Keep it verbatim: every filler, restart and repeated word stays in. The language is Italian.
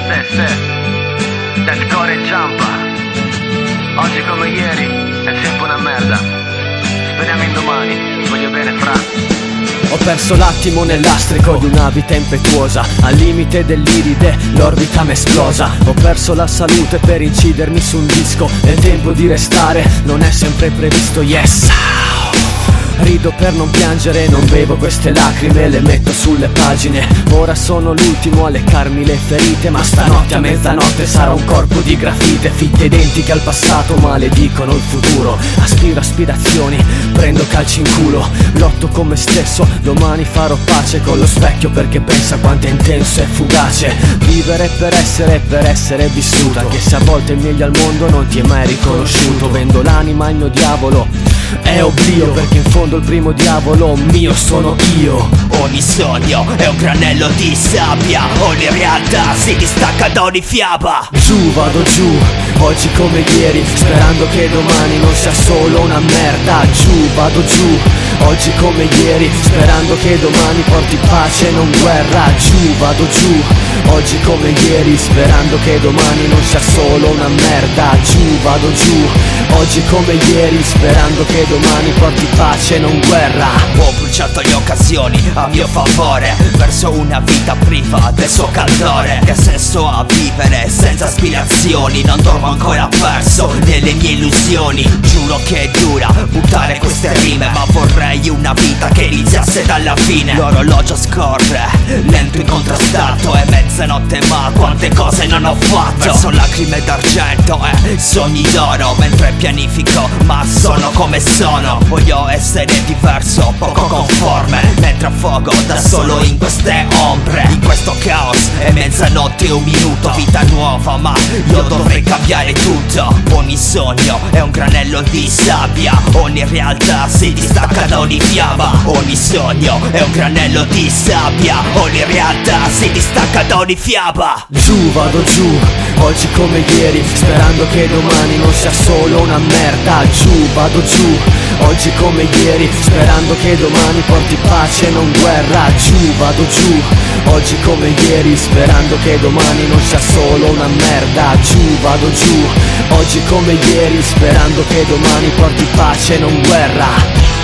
se, se. Deathcore e Giampa. Oggi come ieri è sempre una merda. Speriamo in domani. Voglio bene, fra. Ho perso l'attimo nell'astrico di una vita impetuosa, al limite dell'iride l'orbita m'è esplosa. Ho perso la salute per incidermi su un disco, è tempo di restare, non è sempre previsto, yes. Rido per non piangere, non bevo queste lacrime, le metto sulle pagine. Ora sono l'ultimo a leccarmi le ferite, ma stanotte a mezzanotte sarà un corpo di grafite. Fitte identiche al passato, maledicono il futuro. Aspiro aspirazioni, prendo calci in culo. Lotto con me stesso, domani farò pace con lo specchio, perché pensa quanto è intenso e fugace. Vivere per essere, per essere vissuto, anche se a volte il meglio al mondo non ti è mai riconosciuto. Vendo l'anima al mio diavolo, è oblio, perché in fondo il primo diavolo mio sono io. Ogni sogno è un granello di sabbia, ogni realtà si distacca da ogni fiaba. Giù vado giù, oggi come ieri, sperando che domani non sia solo una merda. Giù vado giù, oggi come ieri, sperando che domani porti pace e non guerra. Giù vado giù, oggi come ieri, sperando che domani non sia solo una merda. Giù vado giù, oggi come ieri, sperando che domani porti pace e non guerra. Ho bruciato le occasioni a mio favore, verso una vita priva del suo calore. Che senso ha vivere senza aspirazioni? Non dormo ancora perso nelle mie illusioni. Giuro che è dura buttare queste rime, ma vorrei una vita che iniziasse dalla fine. L'orologio scorre, lento incontrastato, è mezzanotte ma quante cose non ho fatto. Verso lacrime d'argento e sogni d'oro, mentre pianifico ma sono come sono. Voglio essere diverso, poco conforme, mentre affogo da solo in queste ombre. In questo caos è mezzanotte e un minuto. Vita nuova ma io dovrei cambiare tutto. Ogni sogno è un granello di sabbia, ogni realtà si distacca da ogni fiaba. Ogni sogno è un granello di sabbia, ogni realtà si distacca da ogni fiaba. Giù vado giù, oggi come ieri, sperando che domani non sia solo una merda. Giù vado giù, oggi come ieri, sperando che domani porti pace e non guerra. Giù vado giù, oggi come ieri, sperando che domani non sia solo una merda. Giù vado giù, oggi come ieri, sperando che domani porti pace e non guerra.